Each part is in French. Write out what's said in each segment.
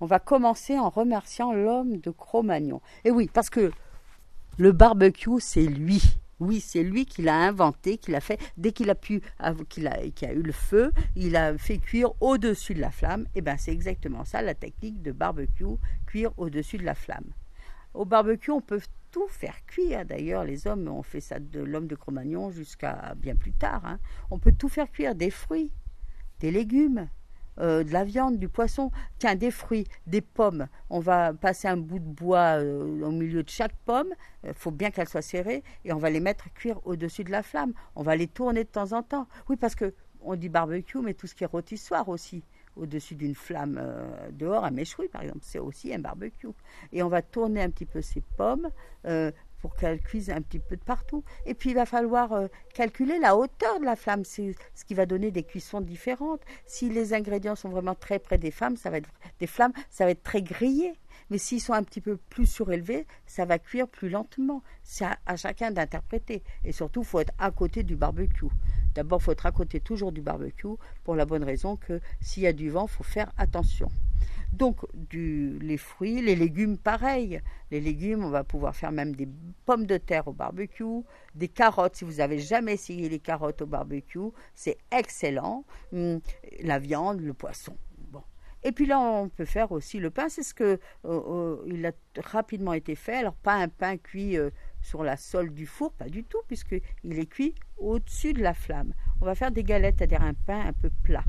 On va commencer en remerciant l'homme de Cro-Magnon. Et oui, parce que le barbecue, c'est lui. Oui, c'est lui qui l'a inventé, qui l'a fait. Dès qu'il a qu'il a eu le feu, il a fait cuire au-dessus de la flamme. Et bien, c'est exactement ça, la technique de barbecue, cuire au-dessus de la flamme. Au barbecue, on peut tout faire cuire. D'ailleurs, les hommes ont fait ça de l'homme de Cro-Magnon jusqu'à bien plus tard. Hein. On peut tout faire cuire, des fruits, des légumes, de la viande, du poisson. Tiens, des fruits, des pommes. On va passer un bout de bois au milieu de chaque pomme. Il faut bien qu'elle soit serrée. Et on va les mettre cuire au-dessus de la flamme. On va les tourner de temps en temps. Oui, parce que on dit barbecue, mais tout ce qui est rôtissoir aussi. Au-dessus d'une flamme dehors, un méchoui par exemple, c'est aussi un barbecue. Et on va tourner un petit peu ces pommes pour qu'elles cuisent un petit peu de partout. Et puis il va falloir calculer la hauteur de la flamme, c'est ce qui va donner des cuissons différentes. Si les ingrédients sont vraiment très près des flammes, ça va être très grillé. Mais s'ils sont un petit peu plus surélevés, ça va cuire plus lentement. C'est à chacun d'interpréter. Et surtout, il faut être à côté du barbecue. D'abord, il faut être à côté toujours du barbecue pour la bonne raison que s'il y a du vent, il faut faire attention. Donc, les fruits, les légumes, pareil. Les légumes, on va pouvoir faire même des pommes de terre au barbecue, des carottes. Si vous n'avez jamais essayé les carottes au barbecue, c'est excellent. La viande, le poisson. Bon. Et puis là, on peut faire aussi le pain. C'est ce que il a rapidement été fait. Alors, pas un pain cuit sur la sole du four, pas du tout, puisqu'il est cuit au-dessus de la flamme. On va faire des galettes, c'est-à-dire un pain un peu plat.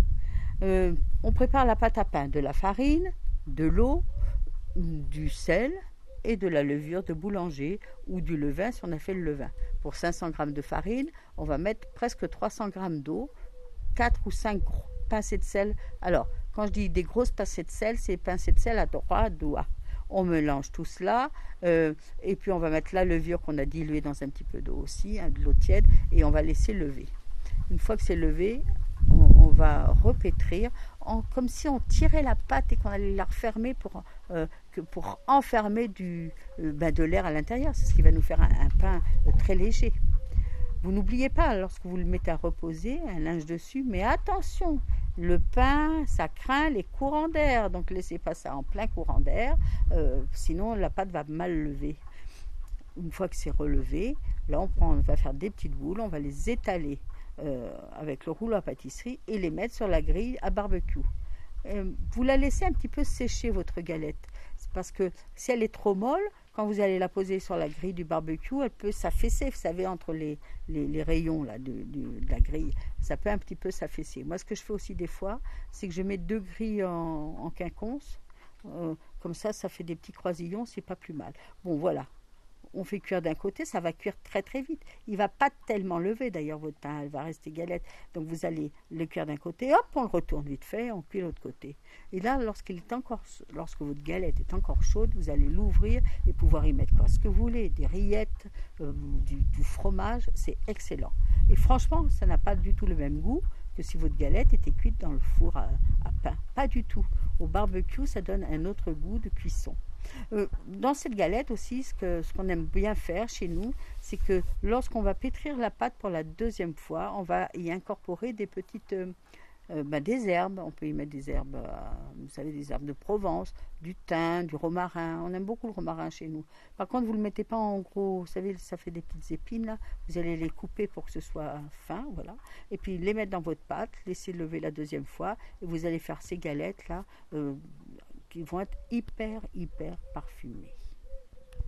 On prépare la pâte à pain, de la farine, de l'eau, du sel et de la levure de boulanger ou du levain si on a fait le levain. Pour 500 g de farine, on va mettre presque 300 g d'eau, 4 ou 5 pincées de sel. Alors, quand je dis des grosses pincées de sel, c'est pincées de sel à 3 doigts. On mélange tout cela et puis on va mettre la levure qu'on a diluée dans un petit peu d'eau aussi, de l'eau tiède, et on va laisser lever. Une fois que c'est levé, on va repétrir comme si on tirait la pâte et qu'on allait la refermer pour enfermer de l'air à l'intérieur. C'est ce qui va nous faire un pain très léger. Vous n'oubliez pas, lorsque vous le mettez à reposer, un linge dessus, mais attention, le pain, ça craint les courants d'air, donc laissez pas ça en plein courant d'air, sinon la pâte va mal lever. Une fois que c'est relevé, là on va faire des petites boules, on va les étaler avec le rouleau à pâtisserie et les mettre sur la grille à barbecue. Vous la laissez un petit peu sécher votre galette, parce que si elle est trop molle, quand vous allez la poser sur la grille du barbecue, elle peut s'affaisser, vous savez, entre les rayons là, de la grille, ça peut un petit peu s'affaisser. Moi, ce que je fais aussi des fois, c'est que je mets 2 grilles en quinconce, comme ça fait des petits croisillons, c'est pas plus mal. Bon, voilà. On fait cuire d'un côté, ça va cuire très très vite. Il ne va pas tellement lever d'ailleurs votre pain, elle va rester galette. Donc vous allez le cuire d'un côté, hop, on le retourne vite fait, on cuit de l'autre côté. Et là, lorsque votre galette est encore chaude, vous allez l'ouvrir et pouvoir y mettre ce que vous voulez, des rillettes, du fromage, c'est excellent. Et franchement, ça n'a pas du tout le même goût que si votre galette était cuite dans le four à pain. Pas du tout. Au barbecue, ça donne un autre goût de cuisson. Dans cette galette aussi, ce qu'on aime bien faire chez nous, c'est que lorsqu'on va pétrir la pâte pour la deuxième fois, on va y incorporer des petites des herbes. On peut y mettre des herbes, vous savez, des herbes de Provence, du thym, du romarin. On aime beaucoup le romarin chez nous. Par contre, vous ne le mettez pas en gros, vous savez, ça fait des petites épines là. Vous allez les couper pour que ce soit fin, voilà. Et puis les mettre dans votre pâte, laisser lever la deuxième fois, et vous allez faire ces galettes là qui vont être hyper parfumées.